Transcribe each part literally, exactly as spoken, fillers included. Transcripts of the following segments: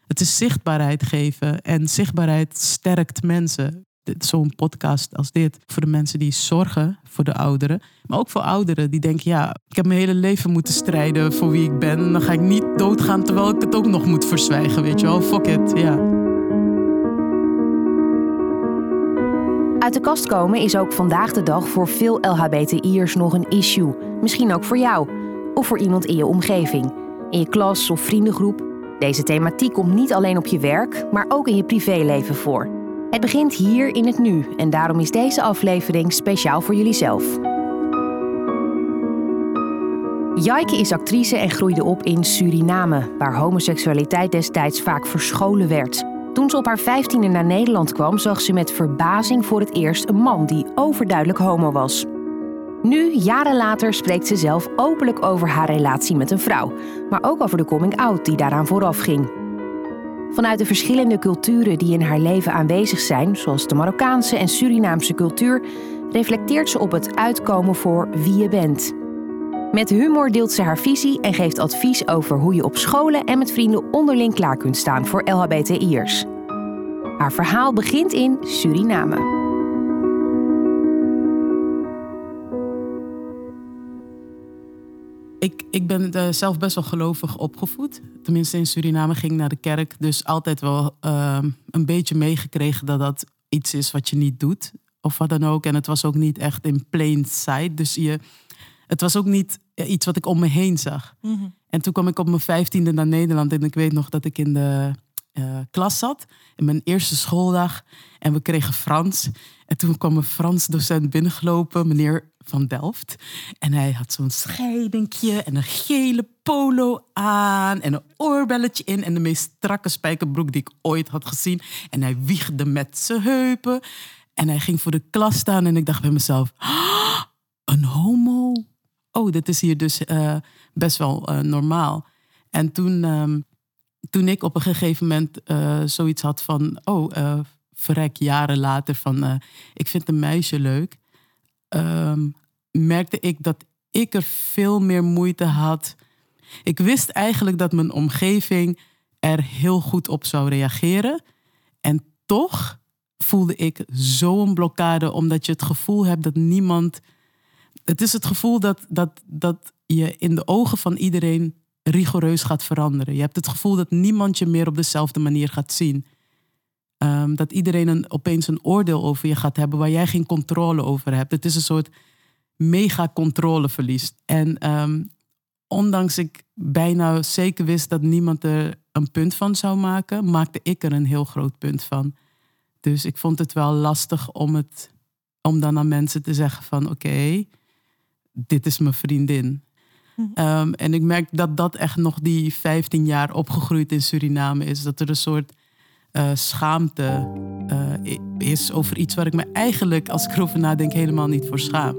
Het is zichtbaarheid geven. En zichtbaarheid sterkt mensen. Zo'n podcast als dit. Voor de mensen die zorgen voor de ouderen. Maar ook voor ouderen die denken... ja, ik heb mijn hele leven moeten strijden voor wie ik ben. En dan ga ik niet doodgaan terwijl ik het ook nog moet verzwijgen. Weet je wel, fuck it, ja. Uit de kast komen is ook vandaag de dag voor veel L H B T I'ers nog een issue. Misschien ook voor jou. Of voor iemand in je omgeving. In je klas of vriendengroep. Deze thematiek komt niet alleen op je werk, maar ook in je privéleven voor. Het begint hier in het nu en daarom is deze aflevering speciaal voor jullie zelf. Jayke is actrice en groeide op in Suriname, waar homoseksualiteit destijds vaak verscholen werd. Toen ze op haar vijftiende naar Nederland kwam, zag ze met verbazing voor het eerst een man die overduidelijk homo was. Nu, jaren later, spreekt ze zelf openlijk over haar relatie met een vrouw, maar ook over de coming-out die daaraan vooraf ging. Vanuit de verschillende culturen die in haar leven aanwezig zijn, zoals de Marokkaanse en Surinaamse cultuur, reflecteert ze op het uitkomen voor wie je bent. Met humor deelt ze haar visie en geeft advies over hoe je op scholen en met vrienden onderling klaar kunt staan voor L H B T I'ers. Haar verhaal begint in Suriname. Ik, ik ben uh, zelf best wel gelovig opgevoed. Tenminste in Suriname ging ik naar de kerk. Dus altijd wel uh, een beetje meegekregen dat dat iets is wat je niet doet. Of wat dan ook. En het was ook niet echt in plain sight. Dus je, het was ook niet iets wat ik om me heen zag. Mm-hmm. En toen kwam ik op mijn vijftiende naar Nederland. En ik weet nog dat ik in de uh, klas zat. In mijn eerste schooldag. En we kregen Frans. En toen kwam een Frans docent binnengelopen. Meneer Van Delft. En hij had zo'n scheidingje en een gele polo aan en een oorbelletje in en de meest strakke spijkerbroek die ik ooit had gezien. En hij wiegde met zijn heupen en hij ging voor de klas staan en ik dacht bij mezelf, ah, een homo? Oh, dit is hier dus uh, best wel uh, normaal. En toen, um, toen ik op een gegeven moment uh, zoiets had van, oh, uh, verrek, jaren later van, uh, ik vind een meisje leuk. Um, merkte ik dat ik er veel meer moeite had. Ik wist eigenlijk dat mijn omgeving er heel goed op zou reageren. En toch voelde ik zo'n blokkade, omdat je het gevoel hebt dat niemand... Het is het gevoel dat, dat, dat je in de ogen van iedereen rigoureus gaat veranderen. Je hebt het gevoel dat niemand je meer op dezelfde manier gaat zien. Um, dat iedereen een, opeens een oordeel over je gaat hebben waar jij geen controle over hebt. Het is een soort mega controleverlies. En um, ondanks ik bijna zeker wist dat niemand er een punt van zou maken, maakte ik er een heel groot punt van. Dus ik vond het wel lastig om, het, om dan aan mensen te zeggen van oké, okay, dit is mijn vriendin. Mm-hmm. Um, en ik merk dat dat echt nog die vijftien jaar opgegroeid in Suriname is. Dat er een soort Uh, schaamte uh, is over iets waar ik me eigenlijk, als ik erover nadenk, helemaal niet voor schaam.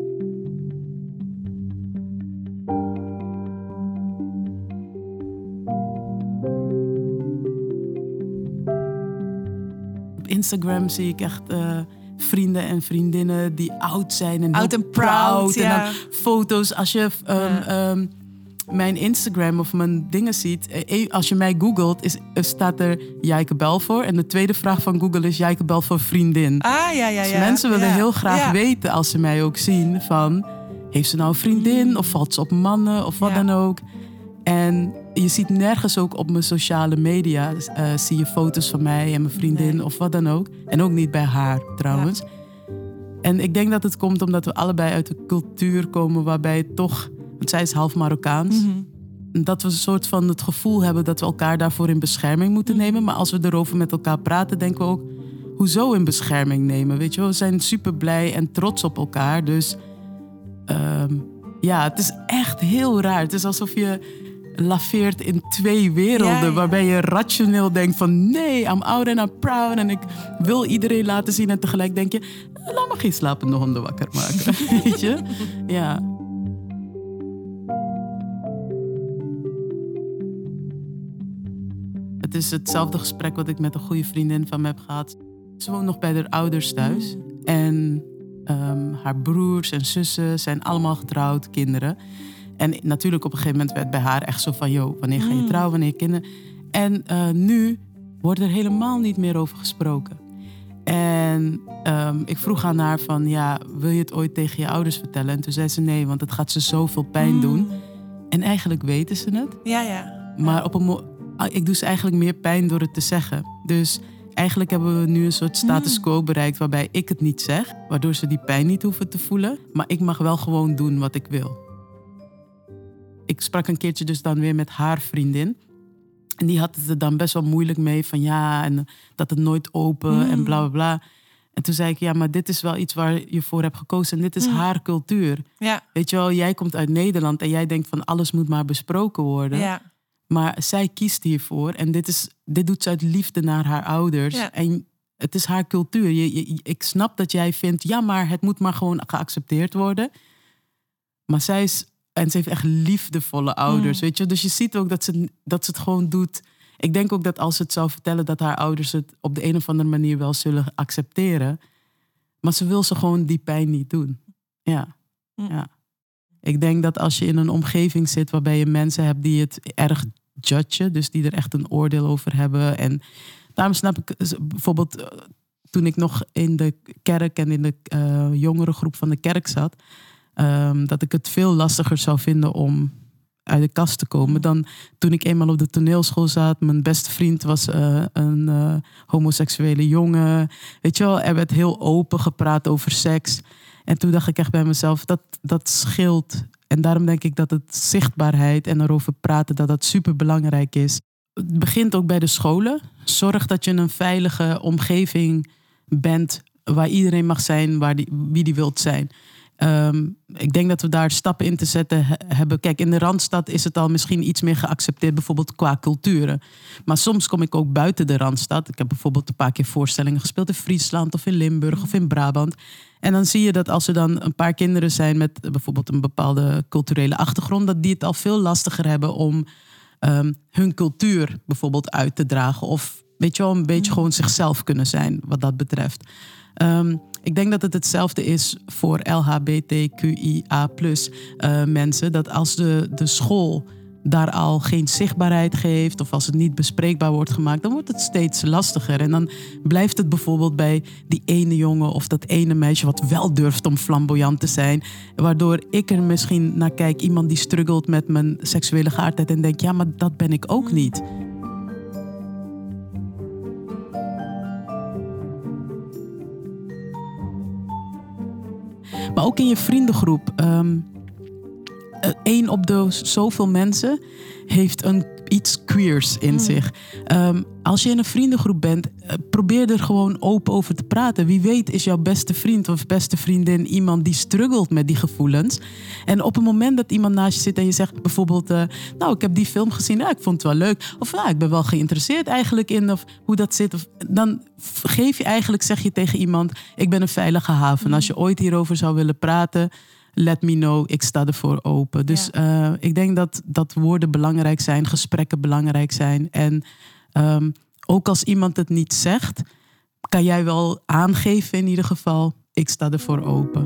Op Instagram zie ik echt uh, vrienden en vriendinnen die oud zijn en oud en proud. En ja. dan foto's als je... Um, ja. um, mijn Instagram of mijn dingen ziet, als je mij googelt, is, staat er Jayke Belfour. En de tweede vraag van Google is Jayke Belfour vriendin. Ah, ja, ja, ja. Dus mensen willen ja. heel graag ja. weten, als ze mij ook zien, van heeft ze nou een vriendin of valt ze op mannen of wat ja. dan ook. En je ziet nergens ook op mijn sociale media, uh, zie je foto's van mij en mijn vriendin nee. of wat dan ook. En ook niet bij haar trouwens. Ja. En ik denk dat het komt omdat we allebei uit een cultuur komen waarbij het toch... Want zij is half Marokkaans. Mm-hmm. Dat we een soort van het gevoel hebben dat we elkaar daarvoor in bescherming moeten mm-hmm. nemen. Maar als we erover met elkaar praten, denken we ook, hoezo in bescherming nemen? Weet je wel? We zijn super blij en trots op elkaar. Dus um, ja, het is echt heel raar. Het is alsof je laveert in twee werelden. Ja, ja. Waarbij je rationeel denkt van nee, I'm out and I'm proud. En ik wil iedereen laten zien. En tegelijk denk je, laat me geen slapende honden wakker maken. Weet je? Ja. Het is hetzelfde gesprek wat ik met een goede vriendin van me heb gehad. Ze woont nog bij haar ouders thuis. Mm. En um, haar broers en zussen zijn allemaal getrouwd, kinderen. En natuurlijk op een gegeven moment werd bij haar echt zo van... joh, wanneer ga je trouwen, wanneer je kinderen... En uh, nu wordt er helemaal niet meer over gesproken. En um, ik vroeg aan haar van, ja, wil je het ooit tegen je ouders vertellen? En toen zei ze nee, want het gaat ze zoveel pijn mm. doen. En eigenlijk weten ze het. Ja, ja. Maar op een mo- ik doe ze eigenlijk meer pijn door het te zeggen. Dus eigenlijk hebben we nu een soort status quo bereikt waarbij ik het niet zeg. Waardoor ze die pijn niet hoeven te voelen. Maar ik mag wel gewoon doen wat ik wil. Ik sprak een keertje dus dan weer met haar vriendin. En die had het er dan best wel moeilijk mee. Van ja, en dat het nooit open mm. en bla bla bla. En toen zei ik, ja, maar dit is wel iets waar je voor hebt gekozen. En dit is mm. haar cultuur. Ja. Weet je wel, jij komt uit Nederland en jij denkt van alles moet maar besproken worden. Ja. Maar zij kiest hiervoor. En dit, is, dit doet ze uit liefde naar haar ouders. Ja. En het is haar cultuur. Je, je, ik snap dat jij vindt, ja, maar het moet maar gewoon geaccepteerd worden. Maar zij is, en ze heeft echt liefdevolle ouders, mm. weet je. Dus je ziet ook dat ze, dat ze het gewoon doet. Ik denk ook dat als ze het zou vertellen, dat haar ouders het op de een of andere manier wel zullen accepteren. Maar ze wil ze gewoon die pijn niet doen. Ja, mm. ja. Ik denk dat als je in een omgeving zit waarbij je mensen hebt die het erg judgen, dus die er echt een oordeel over hebben. En daarom snap ik bijvoorbeeld toen ik nog in de kerk en in de uh, jongere groep van de kerk zat, um, dat ik het veel lastiger zou vinden om uit de kast te komen dan toen ik eenmaal op de toneelschool zat. Mijn beste vriend was uh, een uh, homoseksuele jongen. Weet je wel, er werd heel open gepraat over seks. En toen dacht ik echt bij mezelf, dat, dat scheelt. En daarom denk ik dat het zichtbaarheid en erover praten, dat dat super belangrijk is. Het begint ook bij de scholen. Zorg dat je een veilige omgeving bent waar iedereen mag zijn, waar die, wie die wilt zijn. Um, ik denk dat we daar stappen in te zetten he- hebben. Kijk, in de Randstad is het al misschien iets meer geaccepteerd, bijvoorbeeld qua culturen. Maar soms kom ik ook buiten de Randstad. Ik heb bijvoorbeeld een paar keer voorstellingen gespeeld in Friesland of in Limburg of in Brabant. En dan zie je dat als er dan een paar kinderen zijn met bijvoorbeeld een bepaalde culturele achtergrond, dat die het al veel lastiger hebben om um, hun cultuur bijvoorbeeld uit te dragen. Of weet je wel, een beetje gewoon zichzelf kunnen zijn wat dat betreft. Um, ik denk dat het hetzelfde is voor L H B T Q I A plus uh, mensen. Dat als de, de school daar al geen zichtbaarheid geeft of als het niet bespreekbaar wordt gemaakt, dan wordt het steeds lastiger. En dan blijft het bijvoorbeeld bij die ene jongen of dat ene meisje wat wel durft om flamboyant te zijn. Waardoor ik er misschien naar kijk, iemand die struggelt met mijn seksuele geaardheid en denk, ja, maar dat ben ik ook niet. Maar ook in je vriendengroep. Um, Eén op de zoveel mensen heeft een, iets queers in mm. zich. Um, als je in een vriendengroep bent, probeer er gewoon open over te praten. Wie weet is jouw beste vriend of beste vriendin iemand die struggelt met die gevoelens. En op het moment dat iemand naast je zit en je zegt bijvoorbeeld, Uh, nou, ik heb die film gezien, ja, ik vond het wel leuk. Of nou, ik ben wel geïnteresseerd eigenlijk in of hoe dat zit. Of, dan geef je eigenlijk, zeg je tegen iemand, ik ben een veilige haven. Mm. Als je ooit hierover zou willen praten, let me know, ik sta ervoor open. Dus ja. uh, ik denk dat, dat woorden belangrijk zijn, gesprekken belangrijk zijn. En um, ook als iemand het niet zegt, kan jij wel aangeven in ieder geval, ik sta ervoor open.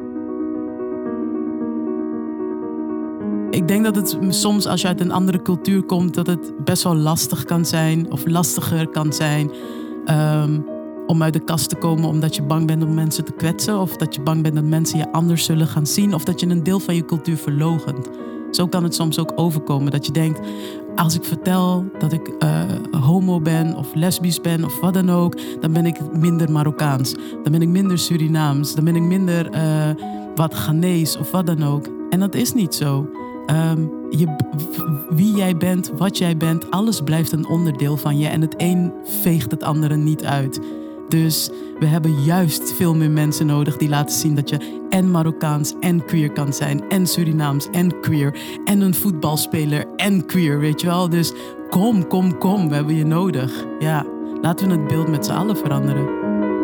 Ik denk dat het soms als je uit een andere cultuur komt, dat het best wel lastig kan zijn of lastiger kan zijn Um, om uit de kast te komen omdat je bang bent om mensen te kwetsen. Of dat je bang bent dat mensen je anders zullen gaan zien. Of dat je een deel van je cultuur verloochent. Zo kan het soms ook overkomen. Dat je denkt, als ik vertel dat ik uh, homo ben of lesbisch ben of wat dan ook, dan ben ik minder Marokkaans. Dan ben ik minder Surinaams. Dan ben ik minder uh, wat Ghanees of wat dan ook. En dat is niet zo. Um, je, wie jij bent, wat jij bent, alles blijft een onderdeel van je. En het een veegt het andere niet uit. Dus we hebben juist veel meer mensen nodig die laten zien dat je en Marokkaans en queer kan zijn. En Surinaams en queer. En een voetbalspeler en queer, weet je wel. Dus kom, kom, kom, we hebben je nodig. Ja, laten we het beeld met z'n allen veranderen.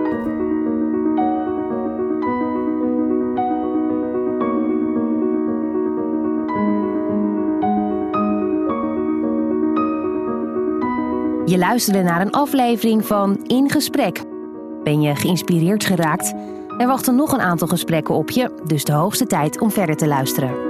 Je luisterde naar een aflevering van In Gesprek. Ben je geïnspireerd geraakt? Er wachten nog een aantal gesprekken op je, dus de hoogste tijd om verder te luisteren.